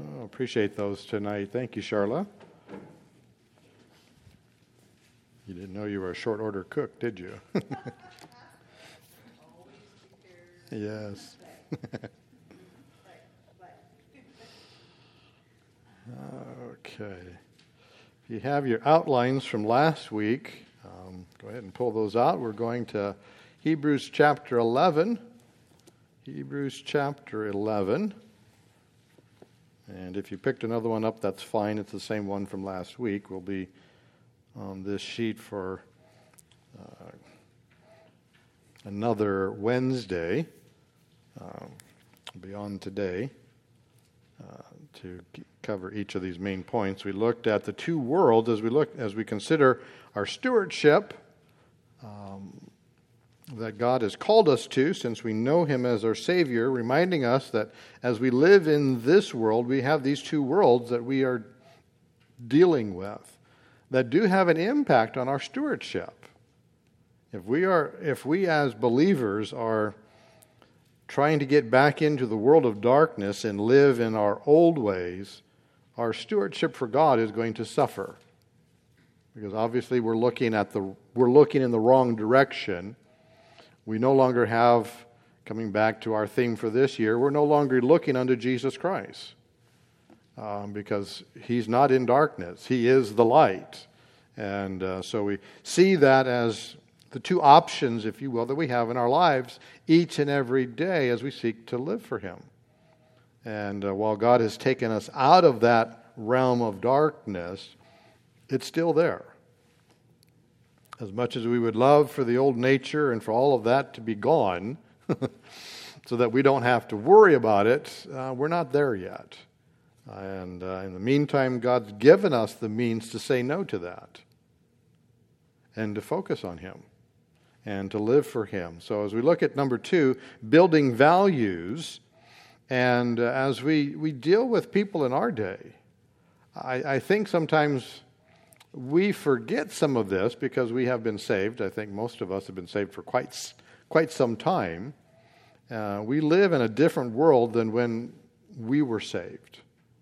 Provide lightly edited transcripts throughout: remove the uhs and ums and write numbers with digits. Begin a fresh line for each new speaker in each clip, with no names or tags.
Oh, appreciate those tonight. Thank you, Charla. You didn't know you were a short order cook, did you? Yes. Okay. If you have your outlines from last week, go ahead and pull those out. We're going to Hebrews chapter 11. Hebrews chapter 11. And if you picked another one up, that's fine. It's the same one from last week. We'll be on this sheet for another Wednesday, beyond today, to cover each of these main points. We looked at the two worlds as we consider our stewardship that God has called us to, since we know Him as our Savior, reminding us that as we live in this world, we have these two worlds that we are dealing with that do have an impact on our stewardship. If we as believers are trying to get back into the world of darkness and live in our old ways, our stewardship for God is going to suffer. Because obviously we're looking in the wrong direction. We no longer have, coming back to our theme for this year, we're no longer looking unto Jesus Christ. Because He's not in darkness. He is the light. And so we see that as the two options, if you will, that we have in our lives each and every day as we seek to live for Him. And while God has taken us out of that realm of darkness, it's still there. As much as we would love for the old nature and for all of that to be gone, so that we don't have to worry about it, we're not there yet. And in the meantime, God's given us the means to say no to that and to focus on Him and to live for Him. So as we look at number 2, building values, and as we deal with people in our day, I think sometimes we forget some of this because we have been saved. I think most of us have been saved for quite some time. We live in a different world than when we were saved.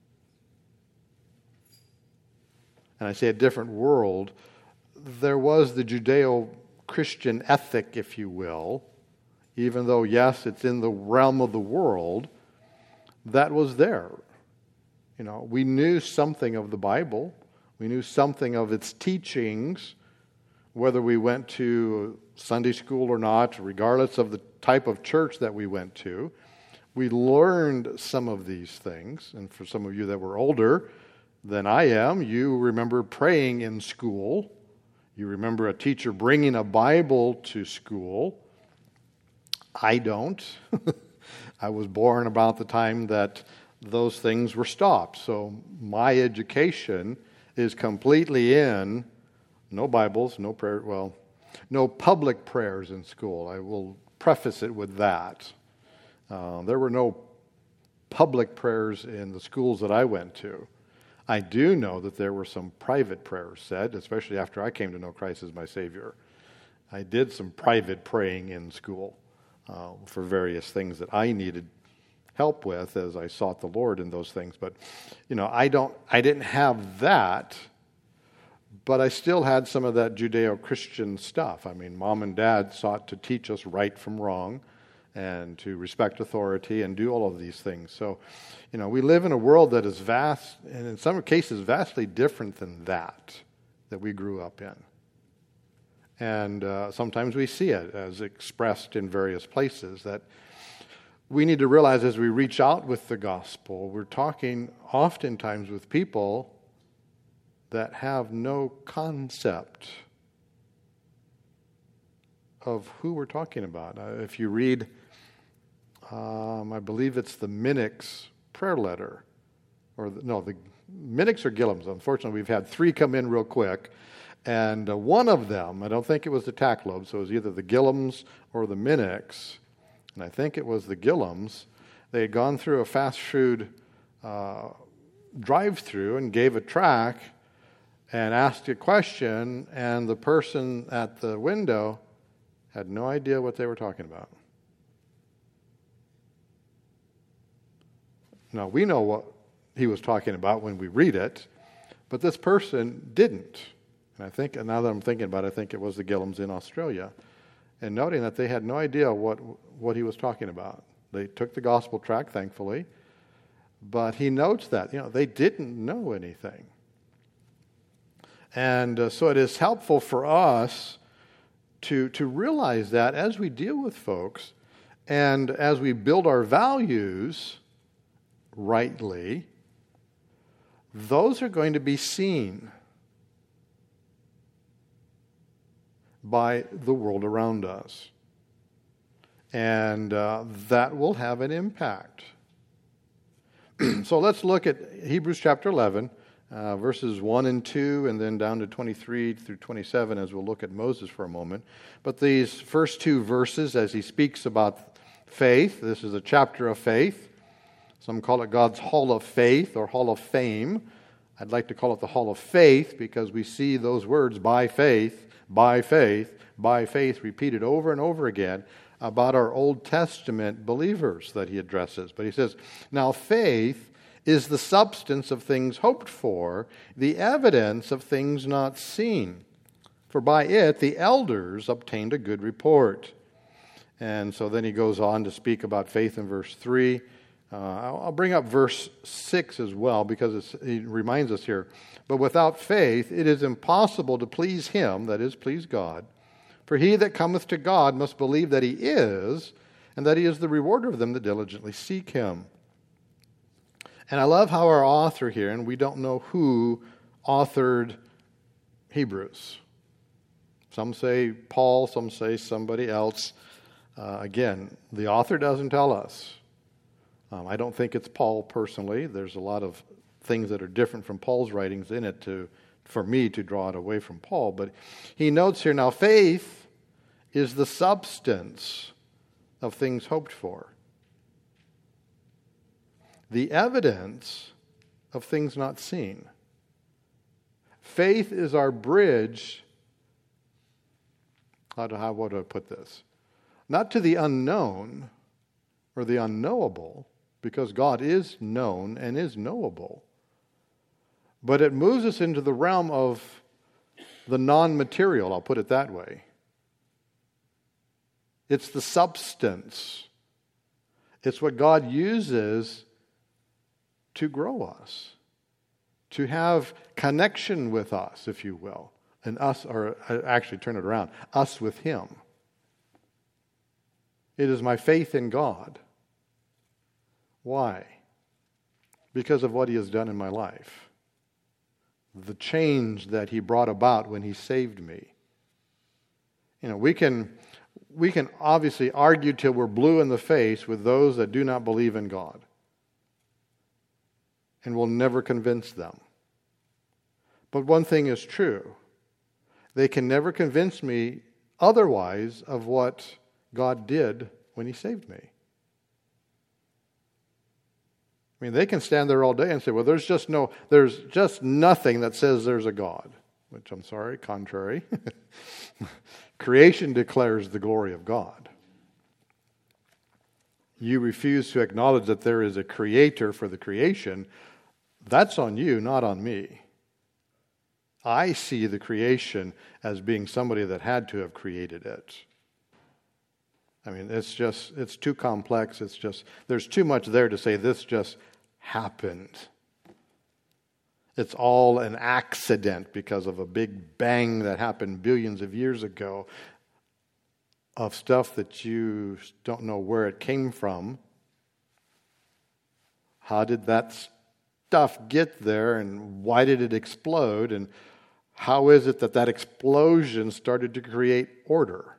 And I say a different world. There was the Judeo-Christian ethic, if you will, even though, yes, it's in the realm of the world, that was there. You know, we knew something of the Bible. We knew something of its teachings, whether we went to Sunday school or not, regardless of the type of church that we went to. We learned some of these things, and for some of you that were older than I am, you remember praying in school. You remember a teacher bringing a Bible to school. I don't. I was born about the time that those things were stopped. So my education is completely in no Bibles, no prayer, no public prayers in school. I will preface it with that. There were no public prayers in the schools that I went to. I do know that there were some private prayers said, especially after I came to know Christ as my Savior. I did some private praying in school for various things that I needed help with as I sought the Lord in those things. But, I didn't have that, but I still had some of that Judeo-Christian stuff. I mean, Mom and Dad sought to teach us right from wrong and to respect authority and do all of these things. So, we live in a world that is vast, and in some cases vastly different than that we grew up in. And sometimes we see it as expressed in various places that we need to realize as we reach out with the gospel, we're talking oftentimes with people that have no concept of who we're talking about. If you read, I believe it's the Minix prayer letter, the Minix or Gillums. Unfortunately, we've had 3 come in real quick, and one of them, I don't think it was the Tacklobe, so it was either the Gillums or the Minix, and I think it was the Gillums. They had gone through a fast food drive-through and gave a tract and asked a question, and the person at the window had no idea what they were talking about. Now, we know what he was talking about when we read it, but this person didn't. And I think, and now that I'm thinking about it, I think it was the Gillams in Australia. And noting that they had no idea what he was talking about. They took the gospel tract, thankfully, but he notes that, they didn't know anything. And so it is helpful for us to realize that as we deal with folks and as we build our values rightly, those are going to be seen by the world around us. And that will have an impact. So let's look at Hebrews chapter 11, verses 1 and 2, and then down to 23 through 27 as we'll look at Moses for a moment. But these first two verses, as he speaks about faith, this is a chapter of faith. Some call it God's Hall of Faith or Hall of Fame. I'd like to call it the Hall of Faith because we see those words, by faith, by faith, by faith, repeated over and over again about our Old Testament believers that he addresses. But he says, now faith is the substance of things hoped for, the evidence of things not seen. For by it the elders obtained a good report. And so then he goes on to speak about faith in verse 3. I'll bring up verse 6 as well because he reminds us here. But without faith it is impossible to please him, that is, please God. For he that cometh to God must believe that he is, and that he is the rewarder of them that diligently seek him. And I love how our author here, and we don't know who authored Hebrews. Some say Paul, some say somebody else. Again, the author doesn't tell us. I don't think it's Paul personally. There's a lot of things that are different from Paul's writings in it for me to draw it away from Paul. But he notes here, now faith is the substance of things hoped for, the evidence of things not seen. Faith is our bridge. What do I put this? Not to the unknown or the unknowable, because God is known and is knowable. But it moves us into the realm of the non-material, I'll put it that way. It's the substance. It's what God uses to grow us, to have connection with us, if you will, and us, or actually turn it around, us with Him. It is my faith in God. Why? Because of what He has done in my life. The change that He brought about when He saved me. We can obviously argue till we're blue in the face with those that do not believe in God. And we'll never convince them. But one thing is true. They can never convince me otherwise of what God did when He saved me. I mean, they can stand there all day and say, well, there's just nothing that says there's a God. Which, I'm sorry, contrary. Creation declares the glory of God. You refuse to acknowledge that there is a creator for the creation. That's on you, not on me. I see the creation as being somebody that had to have created it. I mean, it's too complex. There's too much there to say this just happened. It's all an accident because of a big bang that happened billions of years ago of stuff that you don't know where it came from. How did that stuff get there, and why did it explode, and how is it that explosion started to create order?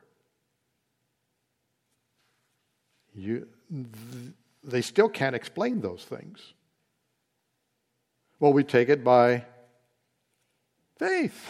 They still can't explain those things. Well, we take it by faith.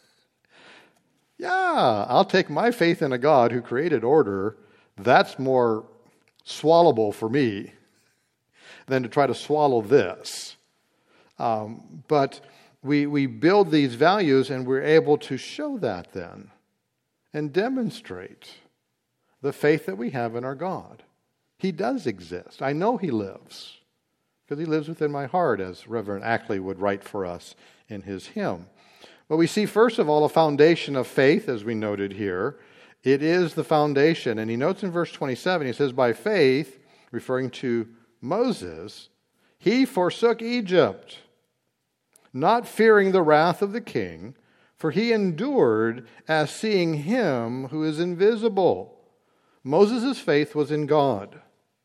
Yeah, I'll take my faith in a God who created order. That's more swallowable for me than to try to swallow this. But we build these values, and we're able to show that then and demonstrate the faith that we have in our God. He does exist. I know He lives. because he lives within my heart, as Reverend Ackley would write for us in his hymn. But we see, first of all, a foundation of faith, as we noted here. It is the foundation. And he notes in verse 27, he says, by faith, referring to Moses, he forsook Egypt, not fearing the wrath of the king, for he endured as seeing him who is invisible. Moses' faith was in God,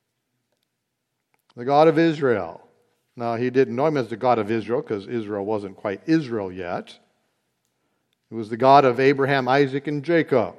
the God of Israel. Now, he didn't know him as the God of Israel because Israel wasn't quite Israel yet. It was the God of Abraham, Isaac, and Jacob.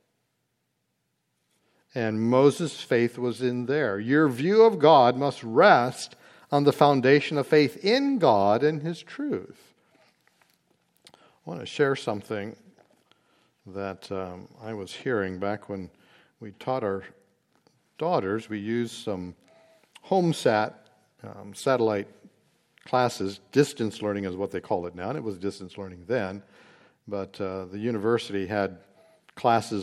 And Moses' faith was in there. Your view of God must rest on the foundation of faith in God and His truth. I want to share something that I was hearing back when we taught our daughters. We used some HomeSat satellite classes. Distance learning is what they call it now, and it was distance learning then. But the university had classes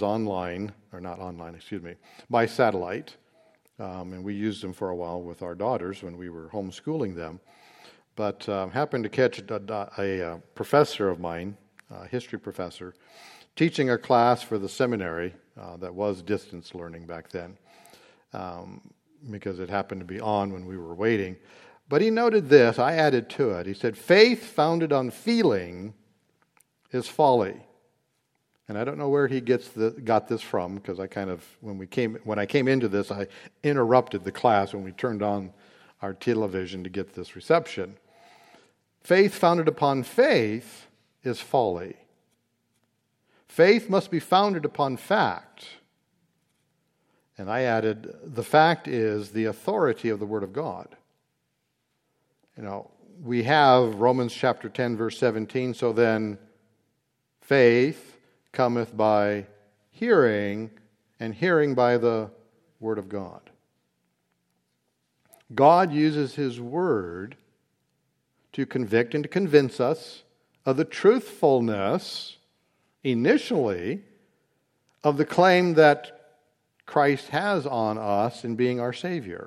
by satellite. And we used them for a while with our daughters when we were homeschooling them. But happened to catch a professor of mine, a history professor, teaching a class for the seminary that was distance learning back then, because it happened to be on when we were waiting. But he noted this, I added to it. He said, faith founded on feeling is folly. And I don't know where he got this from, because when I came into this, I interrupted the class when we turned on our television to get this reception. Faith founded upon faith is folly. Faith must be founded upon fact. And I added, the fact is the authority of the Word of God. We have Romans chapter 10, verse 17, so then faith cometh by hearing, and hearing by the Word of God. God uses His Word to convict and to convince us of the truthfulness, initially, of the claim that Christ has on us in being our Savior.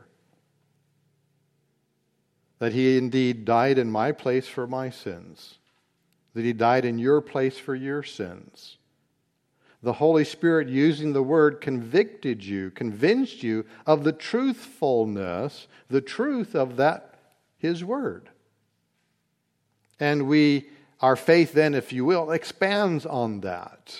That He indeed died in my place for my sins. That He died in your place for your sins. The Holy Spirit, using the Word, convicted you, convinced you of the truthfulness, the truth of that, His Word. And our faith then, if you will, expands on that.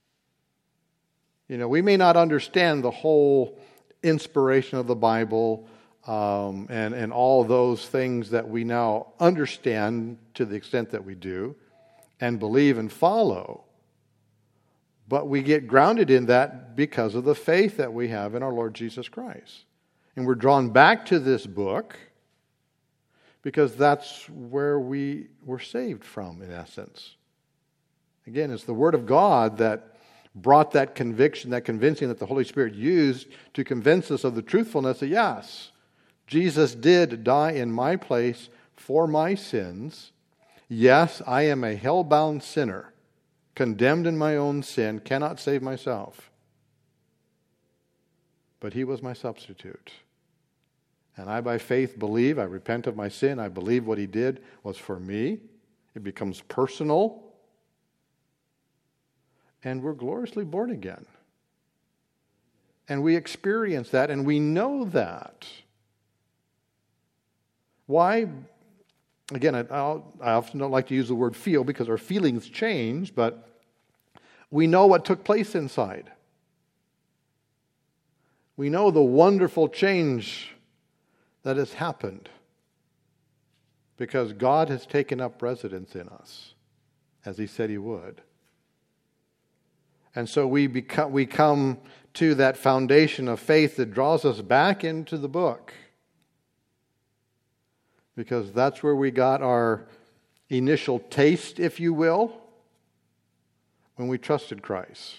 We may not understand the whole inspiration of the Bible and all those things that we now understand to the extent that we do and believe and follow. But we get grounded in that because of the faith that we have in our Lord Jesus Christ. And we're drawn back to this book because that's where we were saved from, in essence. Again, it's the Word of God that brought that conviction, that convincing that the Holy Spirit used to convince us of the truthfulness that, yes, Jesus did die in my place for my sins. Yes, I am a hell-bound sinner, condemned in my own sin, cannot save myself. But He was my substitute. And I, by faith, believe, I repent of my sin, I believe what He did was for me. It becomes personal. And we're gloriously born again. And we experience that, and we know that. Why? Again, I often don't like to use the word feel because our feelings change, but we know what took place inside. We know the wonderful change that has happened because God has taken up residence in us, as He said He would. And so we come to that foundation of faith that draws us back into the book. Because that's where we got our initial taste, if you will, when we trusted Christ.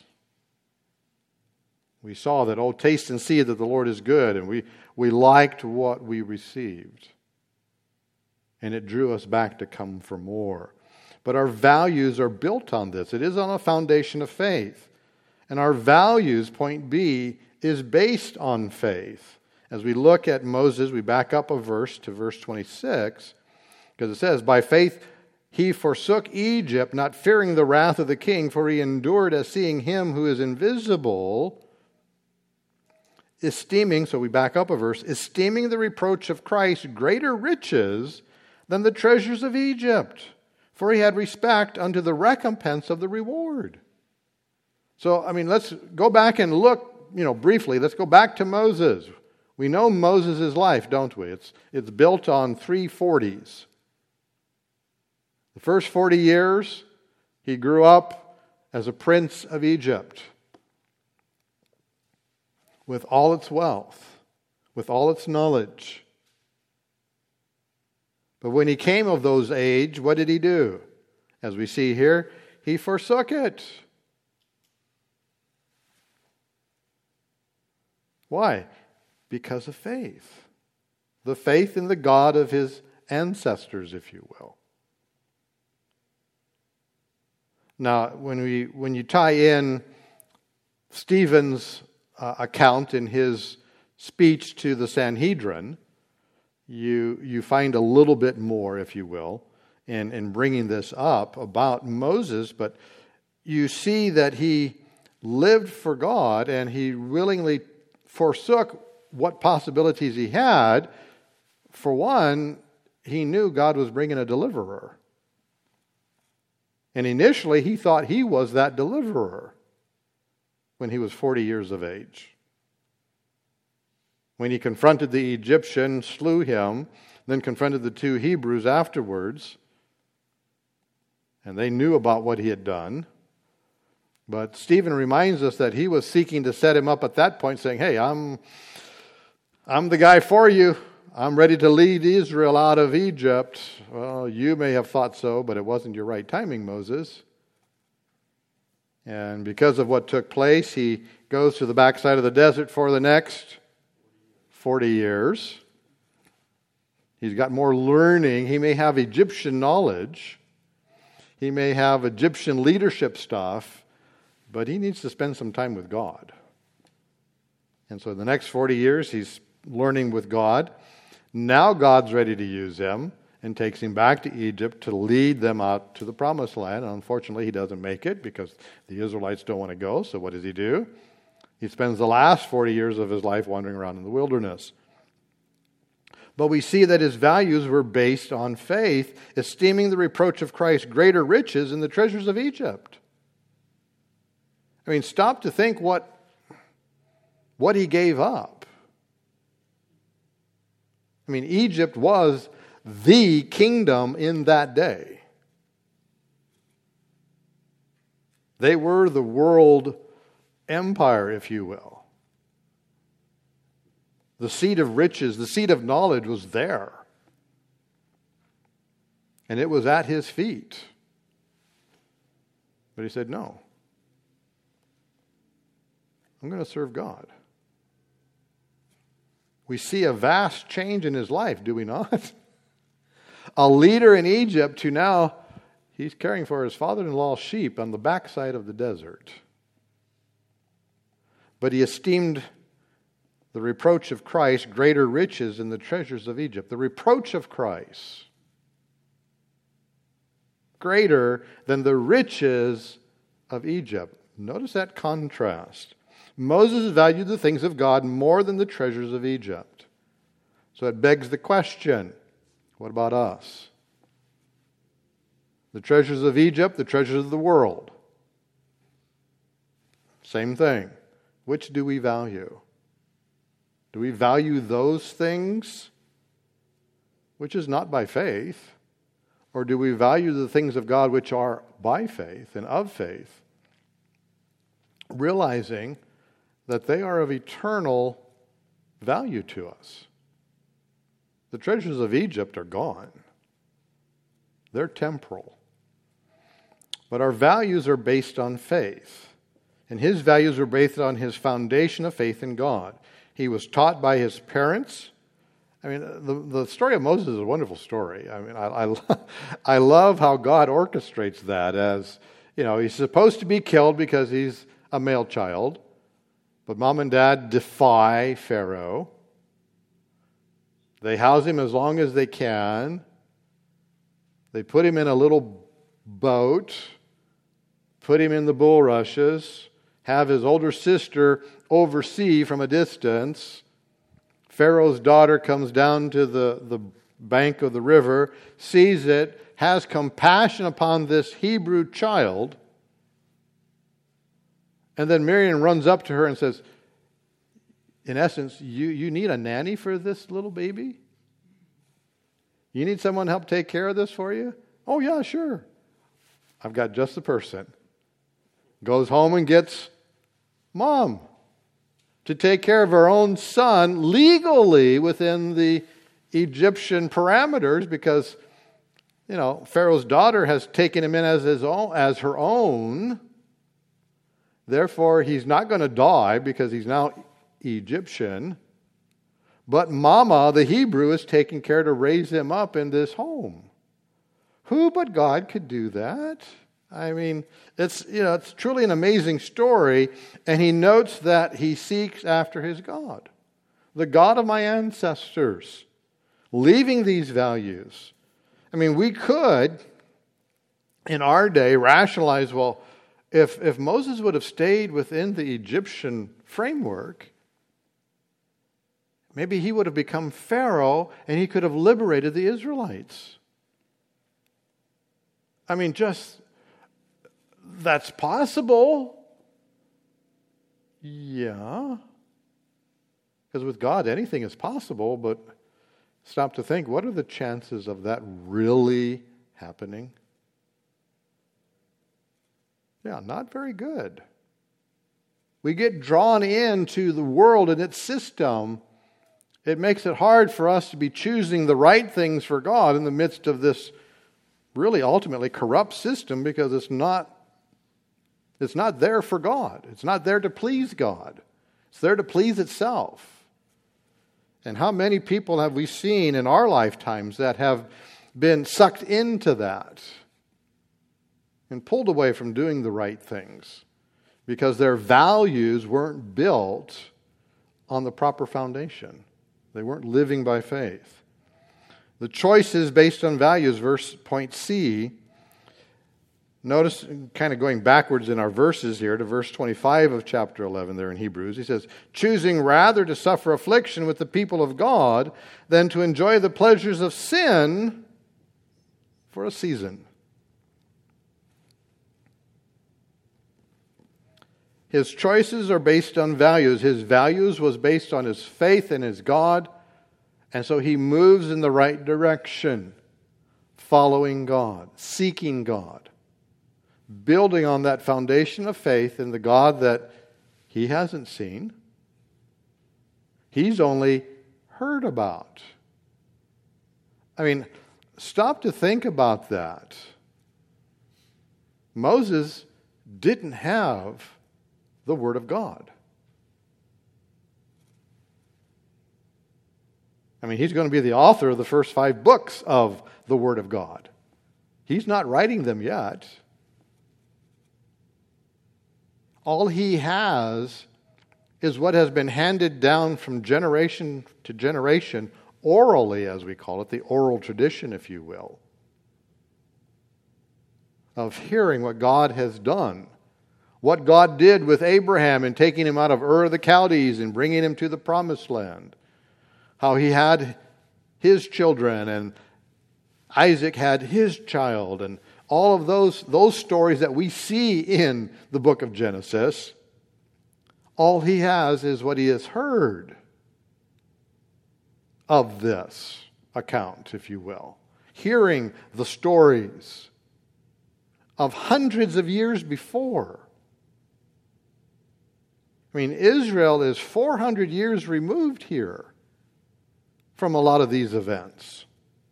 We saw that, taste and see that the Lord is good, and we liked what we received. And it drew us back to come for more. But our values are built on this. It is on a foundation of faith. And our values, point B, is based on faith. As we look at Moses, we back up a verse to verse 26, because it says, by faith he forsook Egypt, not fearing the wrath of the king, for he endured as seeing him who is invisible, esteeming, so we back up a verse, esteeming the reproach of Christ greater riches than the treasures of Egypt, for he had respect unto the recompense of the reward. So, let's go back and look, briefly. Let's go back to Moses. We know Moses' life, don't we? It's built on 3 40s. The first 40 years, he grew up as a prince of Egypt with all its wealth, with all its knowledge. But when he came of those age, what did he do? As we see here, he forsook it. Why? Because of faith. The faith in the God of his ancestors, if you will. Now, when you tie in Stephen's account in his speech to the Sanhedrin, you find a little bit more, if you will, in bringing this up about Moses, but you see that he lived for God and he willingly forsook what possibilities he had. For one, he knew God was bringing a deliverer. And initially, he thought he was that deliverer when he was 40 years of age. When he confronted the Egyptian, slew him, then confronted the 2 Hebrews afterwards, and they knew about what he had done. But Stephen reminds us that he was seeking to set him up at that point, saying, hey, I'm the guy for you. I'm ready to lead Israel out of Egypt. Well, you may have thought so, but it wasn't your right timing, Moses. And because of what took place, he goes to the backside of the desert for the next 40 years. He's got more learning. He may have Egyptian knowledge. He may have Egyptian leadership stuff, but he needs to spend some time with God. And so the next 40 years, he's learning with God. Now God's ready to use him and takes him back to Egypt to lead them out to the promised land. And unfortunately, he doesn't make it because the Israelites don't want to go. So what does he do? He spends the last 40 years of his life wandering around in the wilderness. But we see that his values were based on faith, esteeming the reproach of Christ greater riches than the treasures of Egypt. Stop to think what he gave up. Egypt was the kingdom in that day. They were the world empire, if you will. The seat of riches, the seat of knowledge was there. And it was at his feet. But he said, no. I'm going to serve God. We see a vast change in his life, do we not? A leader in Egypt who now, he's caring for his father-in-law's sheep on the backside of the desert. But he esteemed the reproach of Christ greater riches than the treasures of Egypt. The reproach of Christ greater than the riches of Egypt. Notice that contrast. Moses valued the things of God more than the treasures of Egypt. So it begs the question, what about us? The treasures of Egypt, the treasures of the world. Same thing. Which do we value? Do we value those things, which is not by faith? Or do we value the things of God which are by faith and of faith, realizing that they are of eternal value to us? The treasures of Egypt are gone. They're temporal. But our values are based on faith. And his values were based on his foundation of faith in God. He was taught by his parents. The story of Moses is a wonderful story. I love how God orchestrates that as, he's supposed to be killed because he's a male child. But mom and dad defy Pharaoh. They house him as long as they can. They put him in a little boat, put him in the bulrushes, have his older sister oversee from a distance. Pharaoh's daughter comes down to the bank of the river, sees it, has compassion upon this Hebrew child, and then Miriam runs up to her and says, in essence, you need a nanny for this little baby? You need someone to help take care of this for you? Oh, yeah, sure. I've got just the person. Goes home and gets mom to take care of her own son legally within the Egyptian parameters because, Pharaoh's daughter has taken him in as her own. Therefore, he's not going to die because he's now Egyptian. But Mama, the Hebrew, is taking care to raise him up in this home. Who but God could do that? I mean, it's truly an amazing story. And he notes that he seeks after his God, the God of my ancestors, leaving these values. I mean, we could, in our day, rationalize, well, if Moses would have stayed within the Egyptian framework, maybe he would have become Pharaoh and he could have liberated the Israelites. I mean, that's possible. Yeah. Because with God, anything is possible, but stop to think, what are the chances of that really happening? Yeah, not very good. We get drawn into the world and its system. It makes it hard for us to be choosing the right things for God in the midst of this really ultimately corrupt system because it's not there for God. It's not there to please God. It's there to please itself. And how many people have we seen in our lifetimes that have been sucked into that and pulled away from doing the right things because their values weren't built on the proper foundation. They weren't living by faith. The choices based on values, point C. Notice, kind of going backwards in our verses here to verse 25 of chapter 11 there in Hebrews. He says, choosing rather to suffer affliction with the people of God than to enjoy the pleasures of sin for a season. His choices are based on values. His values was based on his faith in his God. And so he moves in the right direction, following God, seeking God, building on that foundation of faith in the God that he hasn't seen. He's only heard about. I mean, stop to think about that. Moses didn't have the Word of God. I mean, he's going to be the author of the first 5 books of the Word of God. He's not writing them yet. All he has is what has been handed down from generation to generation, orally, as we call it, the oral tradition, if you will, of hearing what God has done. What God did with Abraham in taking him out of Ur of the Chaldees and bringing him to the Promised Land. How he had his children and Isaac had his child and all of those stories that we see in the book of Genesis. All he has is what he has heard of this account, if you will. Hearing the stories of hundreds of years before. I mean, Israel is 400 years removed here from a lot of these events.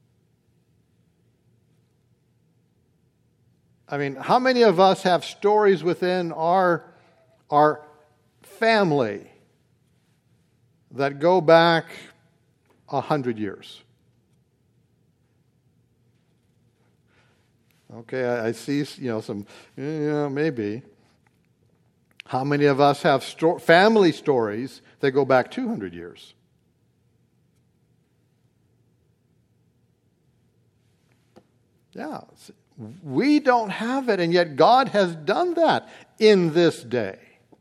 I mean, how many of us have stories within our family that go back 100 years? Okay, I see, some, maybe. How many of us have family stories that go back 200 years? Yeah. We don't have it, and yet God has done that in this day.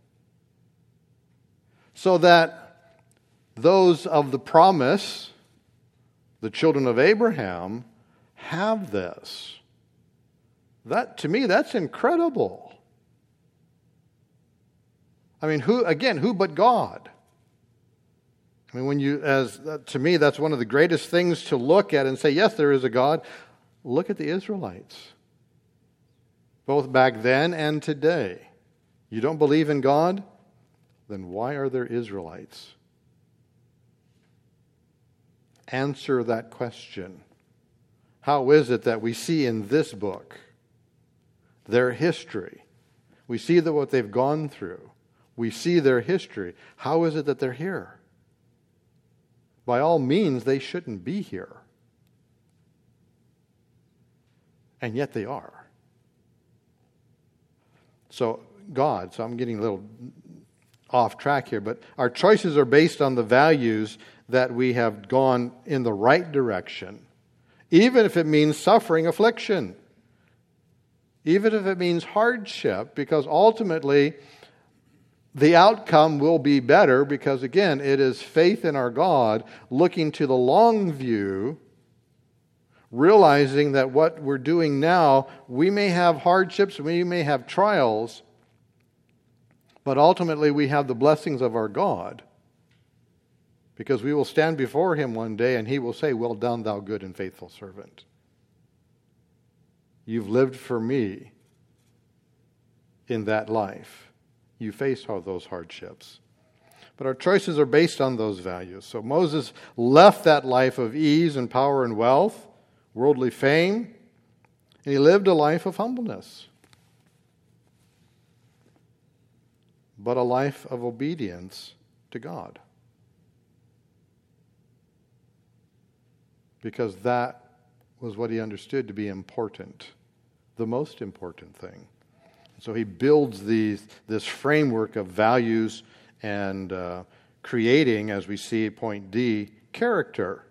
So that those of the promise, the children of Abraham, have this. That, to me, that's incredible. I mean, who but God? I mean, to me, that's one of the greatest things to look at and say, yes, there is a God. Look at the Israelites, both back then and today. You don't believe in God? Then why are there Israelites? Answer that question. How is it that we see in this book their history? We see what they've gone through. We see their history. How is it that they're here? By all means, they shouldn't be here. And yet they are. So I'm getting a little off track here, but our choices are based on the values that we have gone in the right direction, even if it means suffering, affliction, even if it means hardship, because ultimately the outcome will be better because, again, it is faith in our God, looking to the long view, realizing that what we're doing now, we may have hardships, we may have trials, but ultimately we have the blessings of our God, because we will stand before Him one day and He will say, "Well done, thou good and faithful servant. You've lived for me in that life. You face all those hardships." But our choices are based on those values. So Moses left that life of ease and power and wealth, worldly fame, and he lived a life of humbleness, but a life of obedience to God. Because that was what he understood to be important, the most important thing. So he builds this framework of values and creating, as we see at point D, character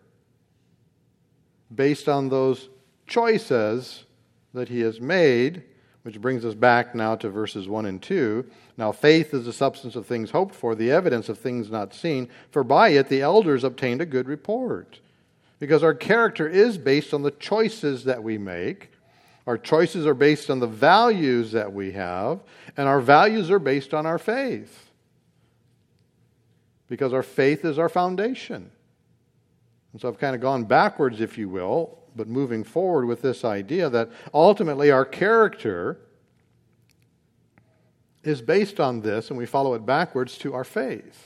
based on those choices that he has made, which brings us back now to verses 1 and 2. Now faith is the substance of things hoped for, the evidence of things not seen, for by it the elders obtained a good report. Because our character is based on the choices that we make. Our choices are based on the values that we have, and our values are based on our faith. Because our faith is our foundation. And so I've kind of gone backwards, if you will, but moving forward with this idea that ultimately our character is based on this, and we follow it backwards to our faith.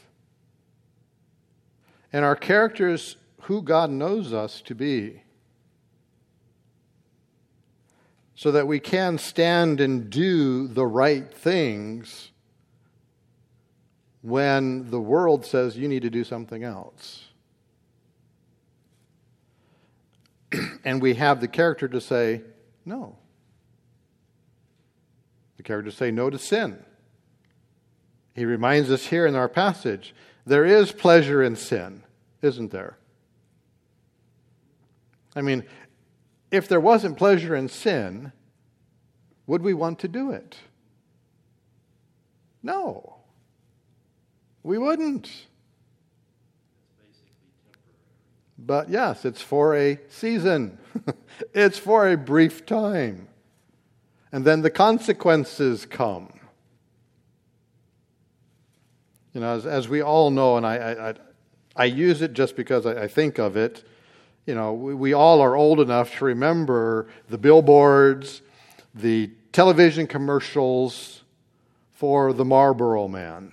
And our character is who God knows us to be, so that we can stand and do the right things when the world says you need to do something else. And we have the character to say no. The character to say no to sin. He reminds us here in our passage, there is pleasure in sin, isn't there? I mean, if there wasn't pleasure in sin, would we want to do it? No. We wouldn't. But yes, it's for a season. It's for a brief time. And then the consequences come. You know, as we all know, and I use it just because I think of it, you know, we all are old enough to remember the billboards, the television commercials for the Marlboro Man.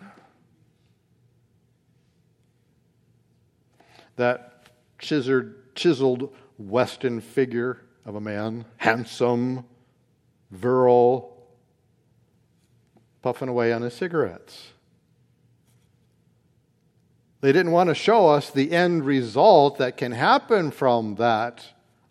That chiseled Western figure of a man, handsome, virile, puffing away on his cigarettes. They didn't want to show us the end result that can happen from that.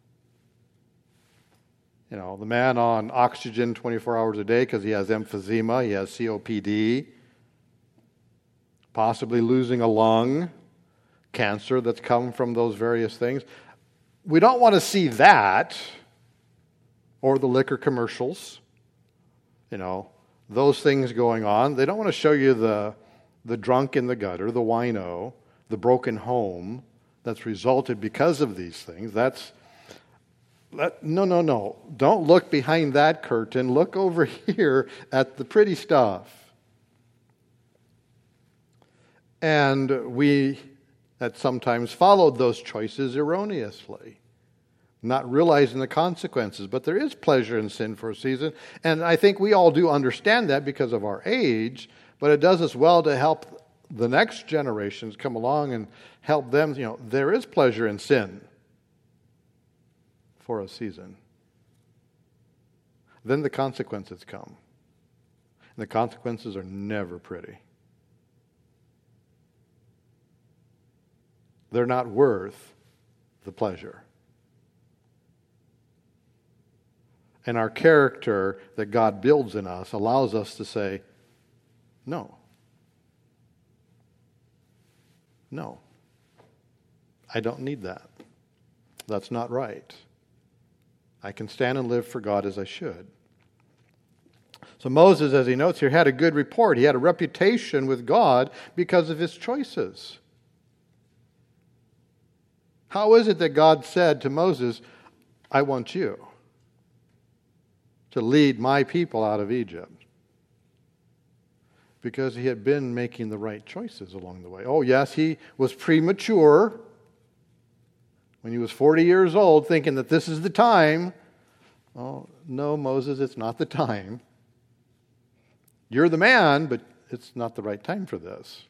You know, the man on oxygen 24 hours a day because he has emphysema, he has COPD, possibly losing a lung, cancer that's come from those various things. We don't want to see that. or the liquor commercials. Those things going on. They don't want to show you the drunk in the gutter, the wino, the broken home that's resulted because of these things. No. Don't look behind that curtain. Look over here at the pretty stuff. And we that sometimes followed those choices erroneously, not realizing the consequences. But there is pleasure in sin for a season. And I think we all do understand that because of our age, but it does us well to help the next generations come along and help them. There is pleasure in sin for a season. Then the consequences come. And the consequences are never pretty. They're not worth the pleasure. And our character that God builds in us allows us to say, no. No. I don't need that. That's not right. I can stand and live for God as I should. So Moses, as he notes here, had a good report. He had a reputation with God because of his choices. How is it that God said to Moses, I want you to lead my people out of Egypt? Because he had been making the right choices along the way. Oh, yes, he was premature when he was 40 years old, thinking that this is the time. Oh, no, Moses, it's not the time. You're the man, but it's not the right time for this.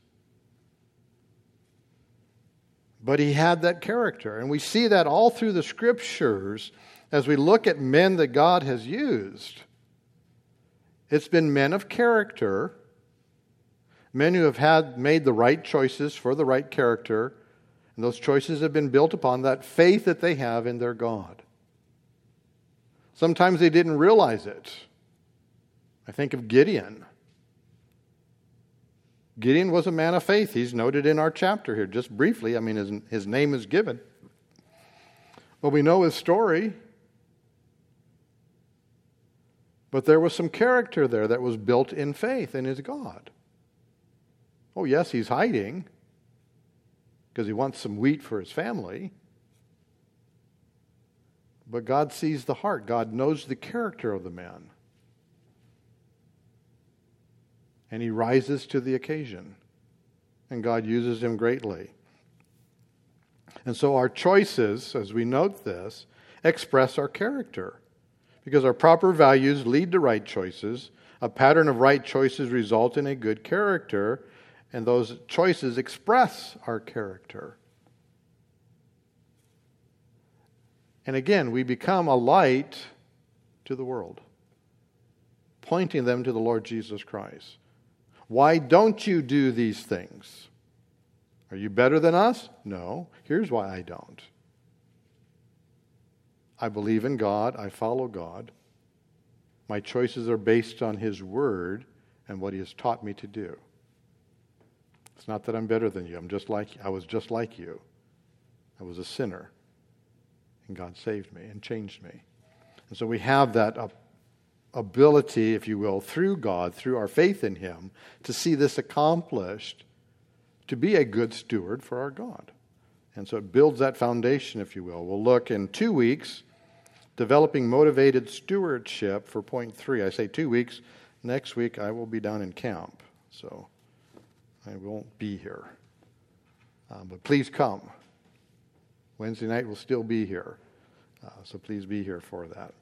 But he had that character. And we see that all through the Scriptures as we look at men that God has used. It's been men of character, men who have made the right choices for the right character, and those choices have been built upon that faith that they have in their God. Sometimes they didn't realize it. I think of Gideon. Gideon was a man of faith. He's noted in our chapter here, just briefly. I mean, his name is given. But we know his story. But there was some character there that was built in faith in his God. Oh, yes, he's hiding because he wants some wheat for his family. But God sees the heart. God knows the character of the man. And he rises to the occasion. And God uses him greatly. And so our choices, as we note this, express our character. Because our proper values lead to right choices. A pattern of right choices result in a good character. And those choices express our character. And again, we become a light to the world, pointing them to the Lord Jesus Christ. Why don't you do these things? Are you better than us? No. Here's why I don't. I believe in God. I follow God. My choices are based on His Word and what He has taught me to do. It's not that I'm better than you. I was just like you. I was a sinner. And God saved me and changed me. And so we have that ability, if you will, through God, through our faith in Him, to see this accomplished, to be a good steward for our God. And so it builds that foundation, if you will. We'll look in 2 weeks, developing motivated stewardship for point 3. I say 2 weeks. Next week I will be down in camp, so I won't be here. But please come. Wednesday night will still be here, so please be here for that.